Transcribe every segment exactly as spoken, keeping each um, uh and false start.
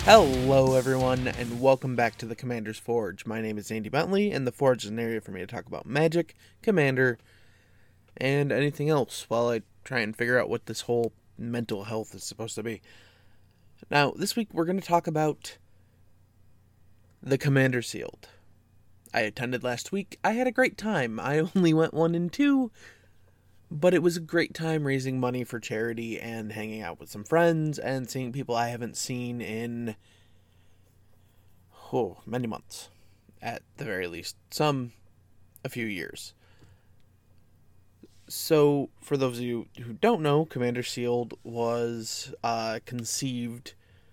Hello everyone, and welcome back to the Commander's Forge. My name is Andy Bentley, and the Forge is an area for me to talk about Magic, Commander, and anything else while I try and figure out what this whole mental health is supposed to be. Now, this week we're going to talk about the Commander Sealed. I attended last week. I had a great time. I only went one and two, but it was a great time raising money for charity and hanging out with some friends and seeing people I haven't seen in oh, many months, at the very least. Some, a few years. So, for those of you who don't know, Commander Sealed was a conceived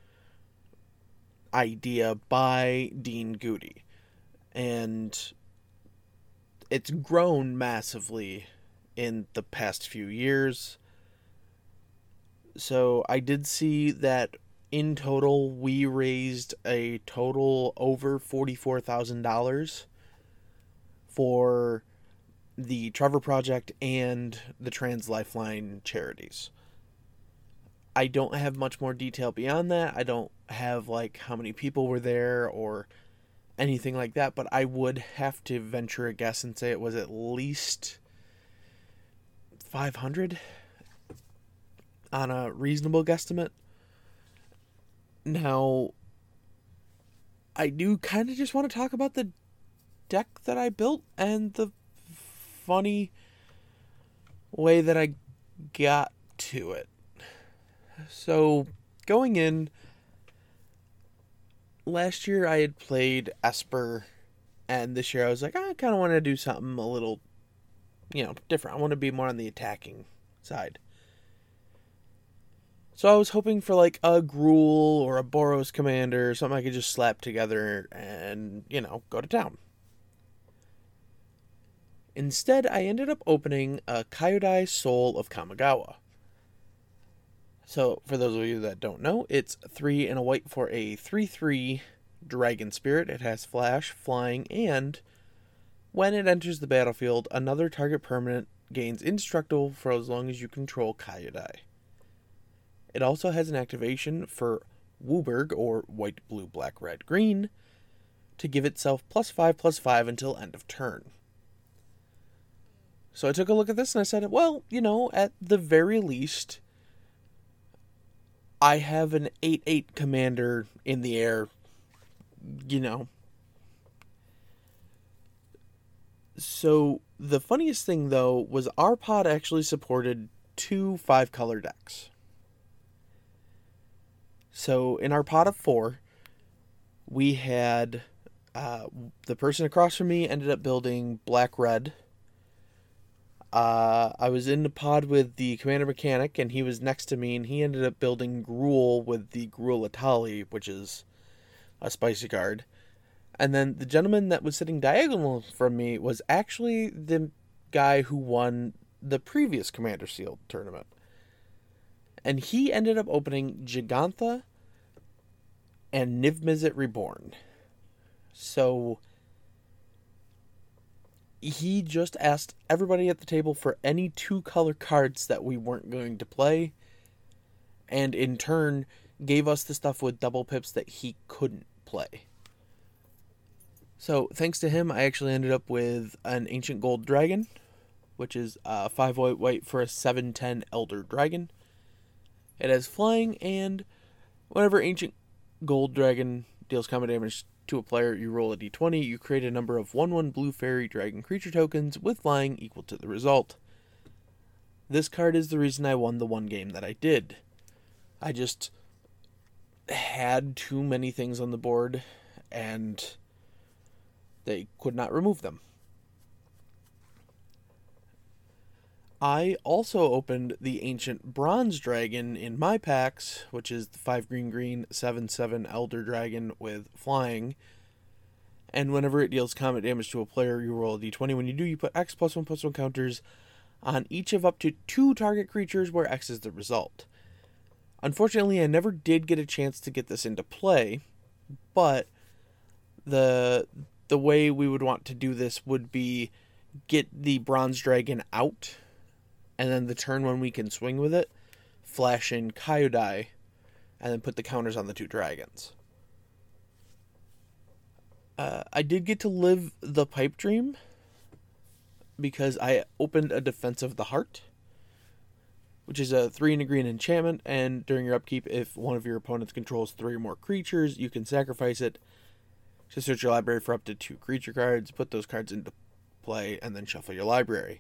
idea by Dean Goody. And it's grown massively in the past few years. So I did see that in total we raised a total over forty-four thousand dollars for the Trevor Project and the Trans Lifeline charities. I don't have much more detail beyond that. I don't have like how many people were there or anything like that, but I would have to venture a guess and say it was at least five hundred on a reasonable guesstimate. Now, I do kind of just want to talk about the deck that I built and the funny way that I got to it. So, going in, last year I had played Esper, and this year I was like, I kind of want to do something a little, you know, different. I want to be more on the attacking side. So I was hoping for like a Gruul or a Boros Commander, or something I could just slap together and, you know, go to town. Instead, I ended up opening a Kyodai Soul of Kamigawa. So, for those of you that don't know, it's three and a white for a three three Dragon Spirit. It has Flash, Flying, and when it enters the battlefield, another target permanent gains indestructible for as long as you control Kyodai. It also has an activation for WUBRG, or white, blue, black, red, green, to give itself plus five, plus five until end of turn. So I took a look at this and I said, well, you know, at the very least, I have an eight eight commander in the air, you know. So the funniest thing, though, was our pod actually supported two five-color decks. So in our pod of four, we had uh, the person across from me ended up building black-red. Uh, I was in the pod with the Commander Mechanic, and he was next to me, and he ended up building Gruul with the Gruul Atali, which is a spicy card. And then the gentleman that was sitting diagonal from me was actually the guy who won the previous Commander Sealed tournament. And he ended up opening Jegantha and Niv-Mizzet Reborn. So he just asked everybody at the table for any two-color cards that we weren't going to play, and in turn gave us the stuff with double pips that he couldn't play. So, thanks to him, I actually ended up with an Ancient Gold Dragon, which is uh, five white white for a seven ten Elder Dragon. It has Flying, and whenever Ancient Gold Dragon deals combat damage to a player, you roll a d twenty, you create a number of one one Blue Fairy Dragon creature tokens with Flying equal to the result. This card is the reason I won the one game that I did. I just had too many things on the board, and they could not remove them. I also opened the Ancient Bronze Dragon in my packs, which is the five green green seven seven Elder Dragon with Flying. And whenever it deals combat damage to a player, you roll a d twenty. When you do, you put X plus one plus one counters on each of up to two target creatures where X is the result. Unfortunately, I never did get a chance to get this into play, but the the way we would want to do this would be get the Bronze Dragon out, and then the turn when we can swing with it, flash in Kyodai, and then put the counters on the two dragons. Uh, I did get to live the pipe dream because I opened a Defense of the Heart, which is a three and a green enchantment, and during your upkeep, if one of your opponents controls three or more creatures, you can sacrifice it to search your library for up to two creature cards, put those cards into play, and then shuffle your library.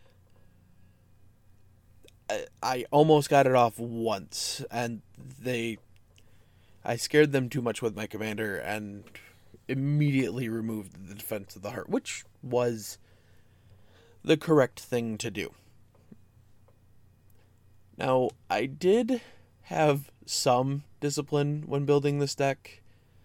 I, I almost got it off once, and they... I scared them too much with my commander, and immediately removed the Defense of the Heart, which was the correct thing to do. Now, I did have some discipline when building this deck.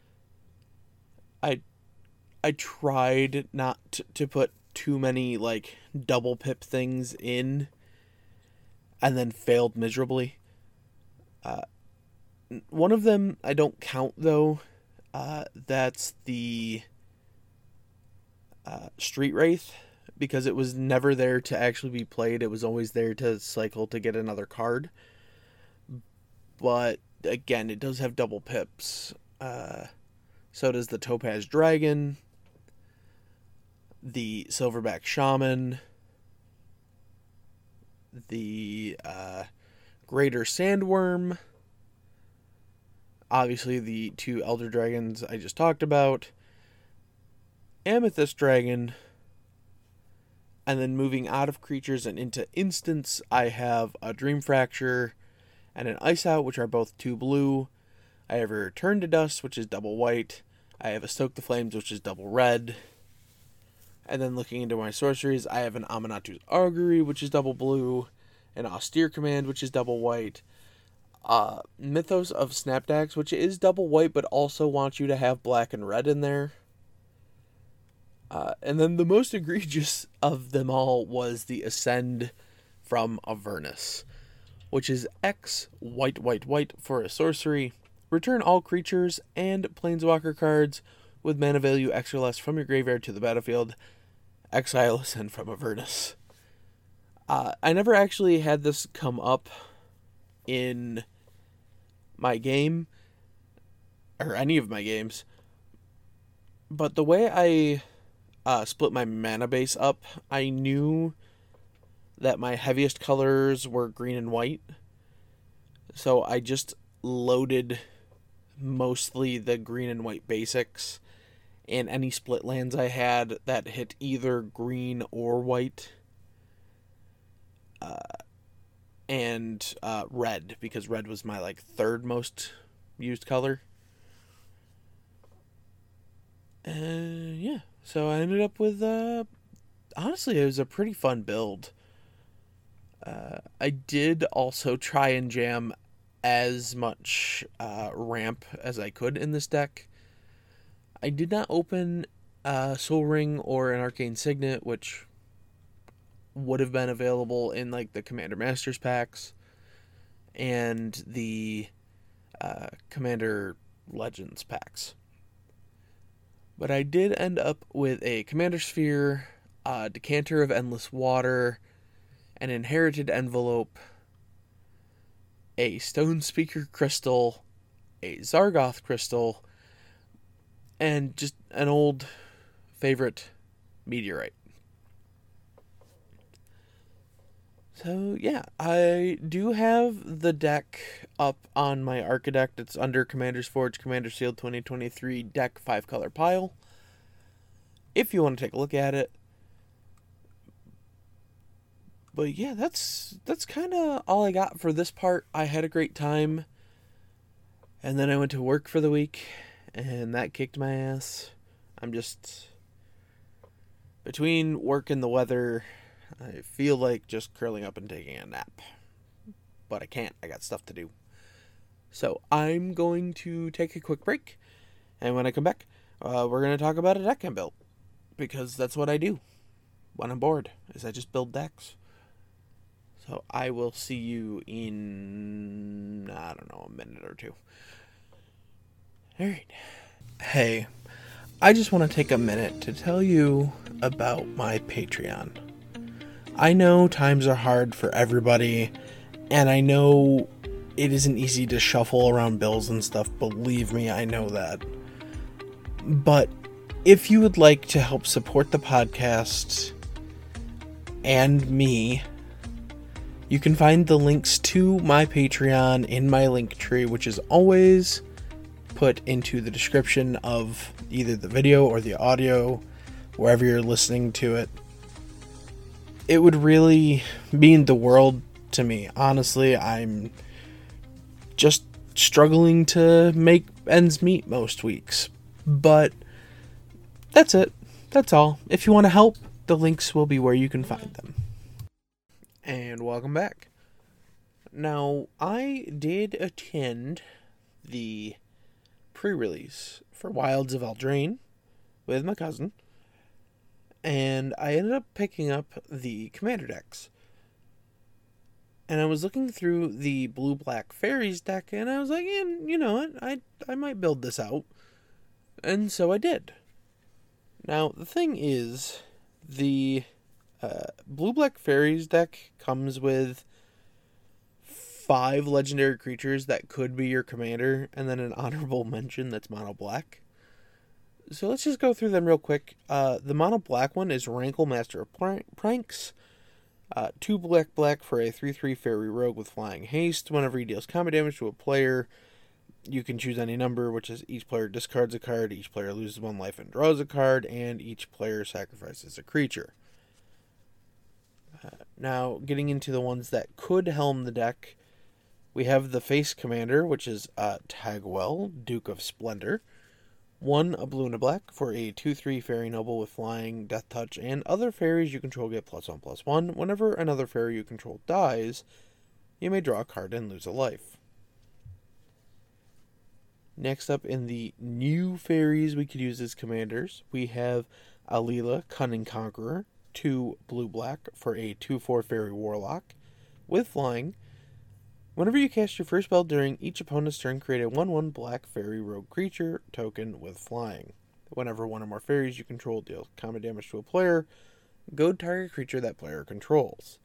I I tried not to, to put too many, like, double pip things in, and then failed miserably. Uh, one of them I don't count, though. Uh, that's the uh, Street Wraith, because it was never there to actually be played. It was always there to cycle to get another card. But, again, it does have double pips. Uh, so does the Topaz Dragon, the Silverback Shaman, the uh, Greater Sandworm, obviously the two Elder Dragons I just talked about, Amethyst Dragon, and then moving out of creatures and into instants, I have a Dream Fracture and an Ice Out, which are both two blue. I have a Return to Dust, which is double white. I have a Stoke the Flames, which is double red. And then looking into my sorceries, I have an Aminatu's Augury, which is double blue. An Austere Command, which is double white. Uh, Mythos of Snapdax, which is double white, but also wants you to have black and red in there. Uh, and then the most egregious of them all was the Ascend from Avernus, which is X, white, white, white for a sorcery. Return all creatures and planeswalker cards with mana value X or less from your graveyard to the battlefield. Exile Ascend from Avernus. Uh, I never actually had this come up in my game, or any of my games, but the way I uh, split my mana base up, I knew that my heaviest colors were green and white, so I just loaded mostly the green and white basics, and any split lands I had that hit either green or white, uh, and uh, red, because red was my like third most used color. Uh, yeah, so I ended up with, uh, honestly, it was a pretty fun build. Uh, I did also try and jam as much uh, ramp as I could in this deck. I did not open a Soul Ring or an Arcane Signet, which would have been available in like the Commander Masters packs and the uh, Commander Legends packs. But I did end up with a Commander Sphere, a Decanter of Endless Water, an Inherited Envelope, a Stone Speaker Crystal, a Zargoth Crystal, and just an old favorite Meteorite. So, yeah, I do have the deck up on my Archidect. It's under Commander's Forge, Commander Sealed twenty twenty-three deck five color pile, if you want to take a look at it. But yeah, that's that's kind of all I got for this part. I had a great time, and then I went to work for the week, and that kicked my ass. I'm just, between work and the weather, I feel like just curling up and taking a nap. But I can't. I got stuff to do. So I'm going to take a quick break, and when I come back, uh, we're going to talk about a deck I built, because that's what I do when I'm bored, is I just build decks. So I will see you in, I don't know, a minute or two. Alright. Hey, I just want to take a minute to tell you about my Patreon. I know times are hard for everybody, and I know it isn't easy to shuffle around bills and stuff. Believe me, I know that. But if you would like to help support the podcast and me, you can find the links to my Patreon in my link tree, which is always put into the description of either the video or the audio, wherever you're listening to it. It would really mean the world to me. Honestly, I'm just struggling to make ends meet most weeks. But that's it. That's all. If you want to help, the links will be where you can find them. And welcome back. Now, I did attend the pre-release for Wilds of Eldraine with my cousin, and I ended up picking up the Commander decks. And I was looking through the Blue-Black Fairies deck, and I was like, yeah, you know what, I, I might build this out. And so I did. Now, the thing is, the uh, Blue-Black Fairies deck comes with five legendary creatures that could be your commander, and then an honorable mention that's mono black. So let's just go through them real quick. Uh, the mono black one is Rankle, Master of Pranks. Uh, two black black for a three three fairy rogue with flying haste. Whenever he deals combat damage to a player, you can choose any number, which is each player discards a card, each player loses one life and draws a card, and each player sacrifices a creature. Uh, now, getting into the ones that could helm the deck, we have the Face Commander, which is uh, Tagwell, Duke of Splendor. One, a blue and a black, for a two three Fairy Noble with Flying, Death Touch, and other fairies you control get plus one, plus one. Whenever another fairy you control dies, you may draw a card and lose a life. Next up, in the new fairies we could use as commanders, we have Alila, Cunning Conqueror, two blue-black, for a two four Fairy Warlock with Flying. Whenever you cast your first spell during each opponent's turn, create a one one black fairy rogue creature token with Flying. Whenever one or more fairies you control deal combat damage to a player, go target creature that player controls.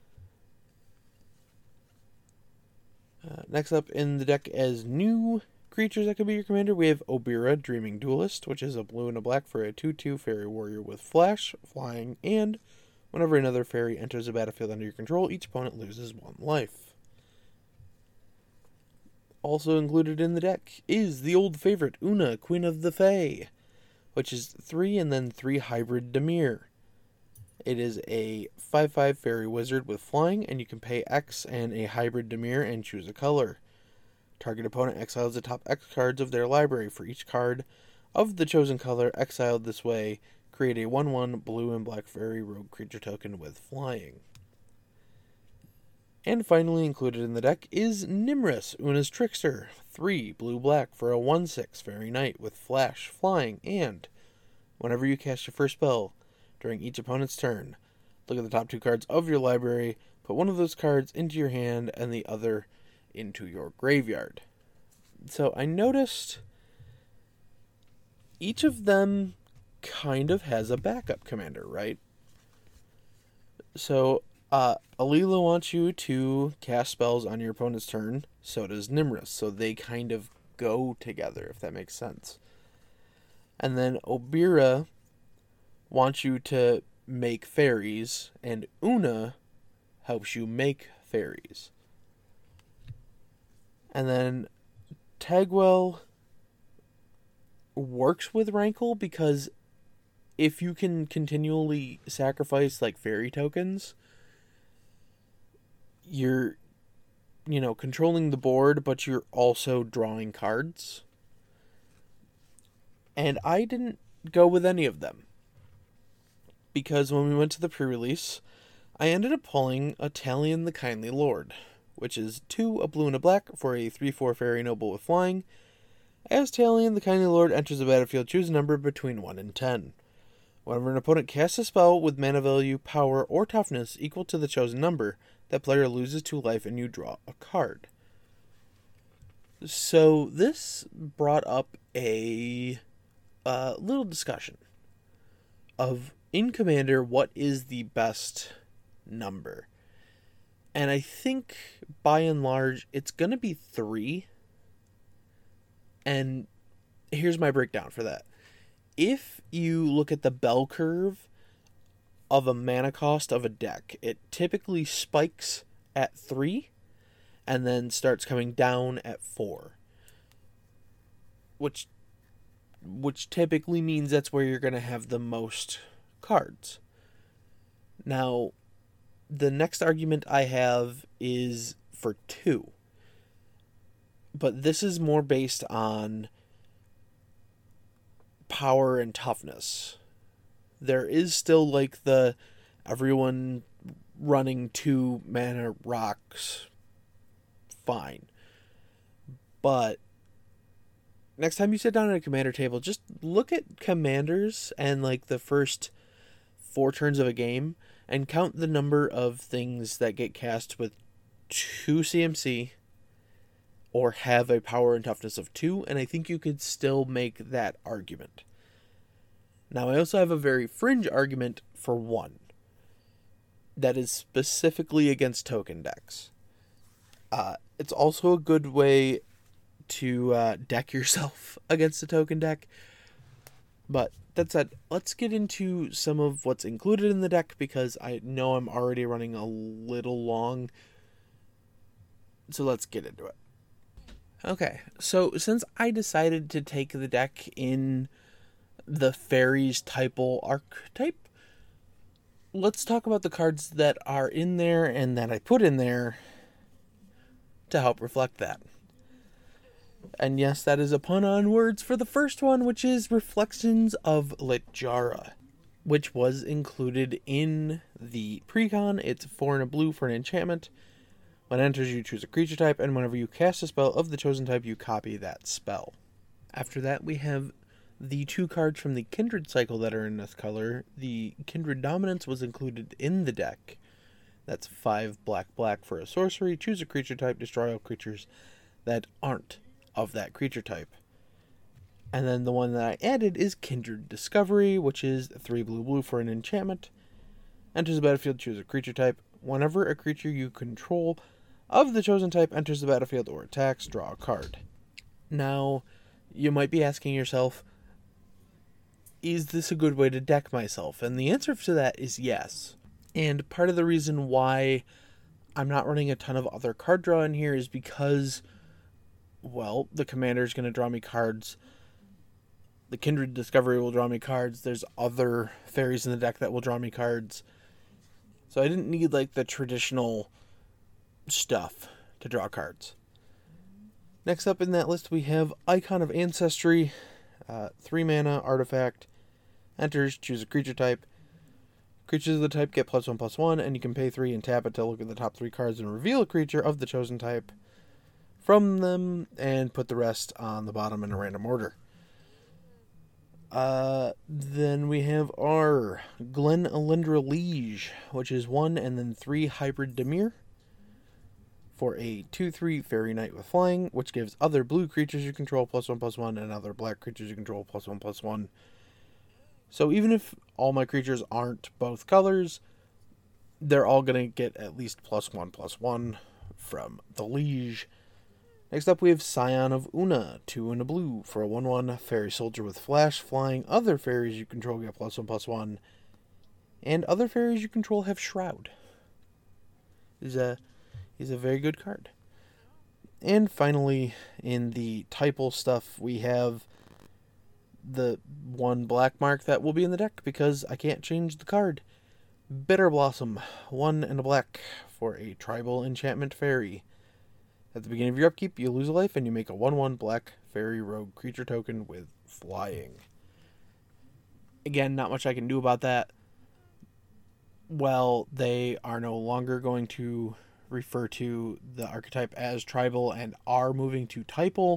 Uh, next up in the deck as new creatures that could be your commander, we have Obira, Dreaming Duelist, which is a blue and a black for a two two Fairy Warrior with Flash, Flying, and whenever another fairy enters a battlefield under your control, each opponent loses one life. Also included in the deck is the old favorite, Una, Queen of the Fae, which is three and then three hybrid Dimir. It is a five five Fairy Wizard with Flying, and you can pay X and a hybrid Dimir and choose a color. Target opponent exiles the top X cards of their library. For each card of the chosen color exiled this way, create a one one blue and black fairy rogue creature token with Flying. And finally included in the deck is Nimrus, Una's Trickster, three blue-black for a one six Fairy Knight with Flash, Flying, and whenever you cast your first spell during each opponent's turn, look at the top two cards of your library, put one of those cards into your hand and the other into your graveyard. So I noticed each of them kind of has a backup commander, right? So Uh, Alila wants you to cast spells on your opponent's turn, so does Nimrus, so they kind of go together, if that makes sense. And then Obira wants you to make fairies, and Una helps you make fairies. And then Tagwell works with Rankle, because if you can continually sacrifice, like, fairy tokens, you're, you know, controlling the board, but you're also drawing cards. And I didn't go with any of them, because when we went to the pre-release, I ended up pulling a Talion the Kindly Lord, which is two, a blue and a black, for a three four Fairy Noble with Flying. As Talion the Kindly Lord enters the battlefield, choose a number between one and ten. Whenever an opponent casts a spell with mana value, power, or toughness equal to the chosen number, that player loses two life and you draw a card. So this brought up a uh, little discussion of, in Commander, what is the best number? And I think, by and large, it's going to be three. And here's my breakdown for that. if you look at the bell curve of a mana cost of a deck, it typically spikes at three and then starts coming down at four. Which which typically means that's where you're going to have the most cards. Now, the next argument I have is for two. But this is more based on power and toughness. There is still like the everyone running two mana rocks fine. But next time you sit down at a commander table, just look at commanders and like the first four turns of a game and count the number of things that get cast with two C M C or have a power and toughness of two, and I think you could still make that argument. Now, I also have a very fringe argument for one that is specifically against token decks. Uh, it's also a good way to uh, deck yourself against a token deck. But that said, let's get into some of what's included in the deck, because I know I'm already running a little long. So let's get into it. Okay, so since I decided to take the deck in the Fairies Typal archetype, let's talk about the cards that are in there and that I put in there to help reflect that. And yes, that is a pun on words for the first one, which is Reflections of Littjara, which was included in the precon. It's four and a blue for an enchantment. When it enters, you choose a creature type, and whenever you cast a spell of the chosen type, you copy that spell. After that, we have the two cards from the Kindred cycle that are in this color. The Kindred Dominance was included in the deck. That's five black black for a sorcery. Choose a creature type, destroy all creatures that aren't of that creature type. And then the one that I added is Kindred Discovery, which is three blue blue for an enchantment. Enters the battlefield, choose a creature type. Whenever a creature you control of the chosen type enters the battlefield or attacks, draw a card. Now, you might be asking yourself, is this a good way to deck myself? And the answer to that is yes. And part of the reason why I'm not running a ton of other card draw in here is because, well, the commander is going to draw me cards. The Kindred Discovery will draw me cards. There's other fairies in the deck that will draw me cards. So I didn't need like the traditional stuff to draw cards. Next up in that list we have Icon of Ancestry, uh, three mana artifact. Enters, choose a creature type. Creatures of the type get plus one plus one, and you can pay three and tap it to look at the top three cards and reveal a creature of the chosen type from them, and put the rest on the bottom in a random order. Uh, then we have our Glen Elendra Liege, which is one and then three hybrid Dimir for a two three Fairy Knight with flying, which gives other blue creatures you control plus one plus one, and other black creatures you control plus one plus one. So even if all my creatures aren't both colors, they're all going to get at least plus one plus one from the Liege. Next up we have Scion of Una, two and a blue for a one one Fairy Soldier with flash, flying. Other fairies you control get plus one plus one, and other fairies you control have Shroud. Is a is a very good card. And finally, in the Typal stuff, we have the one black mark that will be in the deck because I can't change the card. Bitter Blossom, one and a black for a tribal enchantment fairy. At the beginning of your upkeep, you lose a life and you make a one one black fairy rogue creature token with flying. Again, not much I can do about that. Well, they are no longer going to refer to the archetype as tribal and are moving to typal.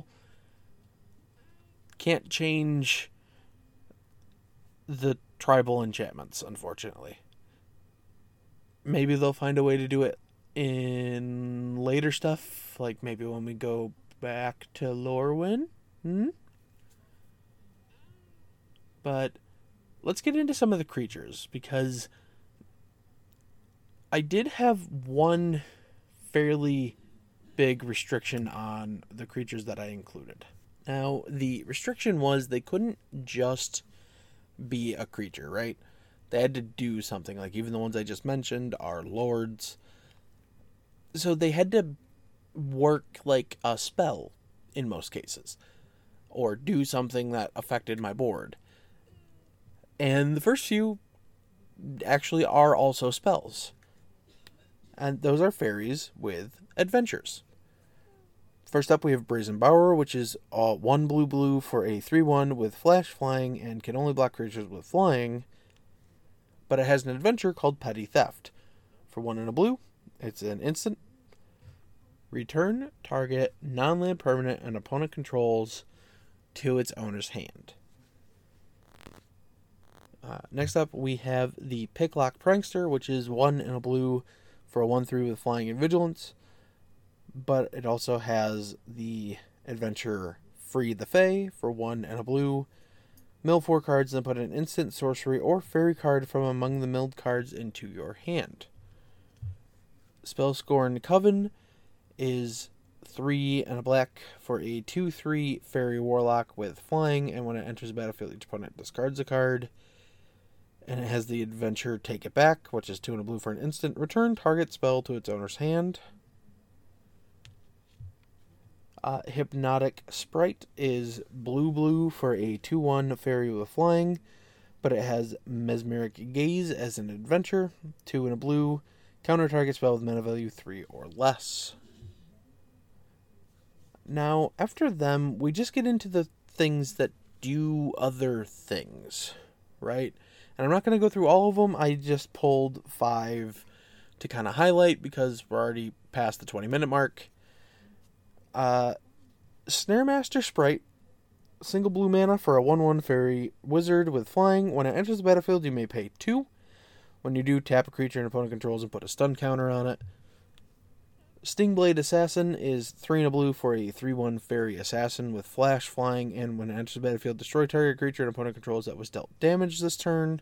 Can't change the tribal enchantments, unfortunately. Maybe they'll find a way to do it in later stuff, like maybe when we go back to Lorwyn. Hmm? But let's get into some of the creatures, because I did have one fairly big restriction on the creatures that I included. Now, the restriction was they couldn't just be a creature, right? They had to do something. Like, even the ones I just mentioned are lords. So they had to work like a spell in most cases, or do something that affected my board. And the first few actually are also spells. And those are fairies with adventures. First up, we have Brazen Bower, which is uh, one blue blue for a three one with flash flying and can only block creatures with flying. But it has an adventure called Petty Theft. For one and a blue, it's an instant. Return target non-land permanent an opponent controls to its owner's hand. Uh, next up, we have the Picklock Prankster, which is one and a blue for a one three with flying and vigilance. But it also has the adventure Free the Fae for one and a blue. Mill four cards and put an instant sorcery or fairy card from among the milled cards into your hand. Spellscorn Coven is three and a black for a two three fairy warlock with flying, and when it enters the battlefield, each opponent discards a card. And it has the adventure Take It Back, which is two and a blue for an instant. Return target spell to its owner's hand. Uh, Hypnotic Sprite is blue blue for a two one fairy with flying, but it has Mesmeric Gaze as an adventure, two and a blue, counter target spell with mana value three or less. Now, after them, we just get into the things that do other things, right? And I'm not going to go through all of them. I just pulled five to kind of highlight because we're already past the twenty minute mark. Uh, Snaremaster Sprite, single blue mana for a one one fairy wizard with flying. When it enters the battlefield, you may pay two. When you do, tap a creature an opponent controls and put a stun counter on it. Stingblade Assassin is three and a blue for a three one fairy assassin with flash flying, and when it enters the battlefield, destroy target creature an opponent controls that was dealt damage this turn.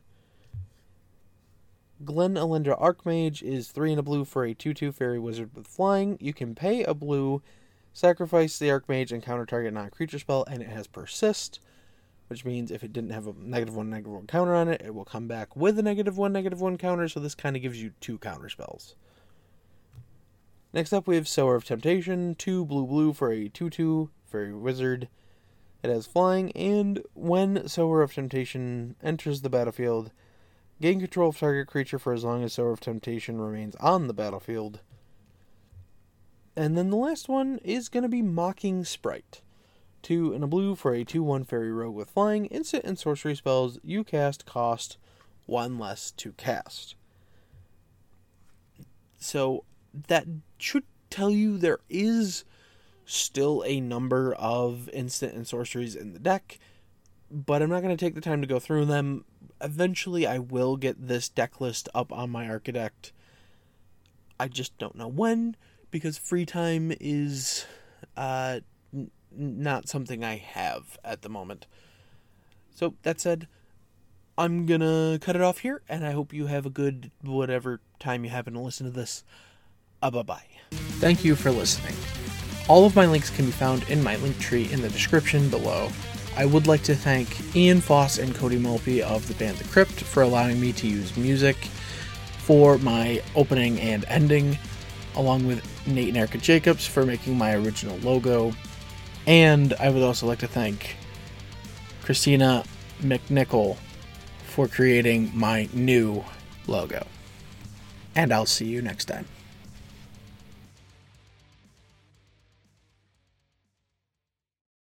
Glen Elendra Archmage is three and a blue for a two two fairy wizard with flying. You can pay a blue, sacrifice the Archmage, and counter target non-creature spell, and it has Persist, which means if it didn't have a negative one, negative one counter on it, it will come back with a negative one, negative one counter, so this kind of gives you two counter spells. Next up, we have Sower of Temptation, two blue blue for a two two fairy wizard. It has flying, and when Sower of Temptation enters the battlefield, gain control of target creature for as long as Sower of Temptation remains on the battlefield. And then the last one is going to be Mocking Sprite. Two and a blue for a two one fairy rogue with flying. Instant and sorcery spells you cast cost one less to cast. So that should tell you there is still a number of instant and sorceries in the deck, but I'm not going to take the time to go through them. Eventually I will get this deck list up on my Archidect. I just don't know when, because free time is uh, n- not something I have at the moment. So that said, I'm going to cut it off here, and I hope you have a good whatever time you happen to listen to this. Uh, bye-bye. Thank you for listening. All of my links can be found in my link tree in the description below. I would like to thank Ian Foss and Cody Mulpey of the band The Crypt for allowing me to use music for my opening and ending, along with Nate and Erica Jacobs for making my original logo. And I would also like to thank Christina McNichol for creating my new logo. And I'll see you next time.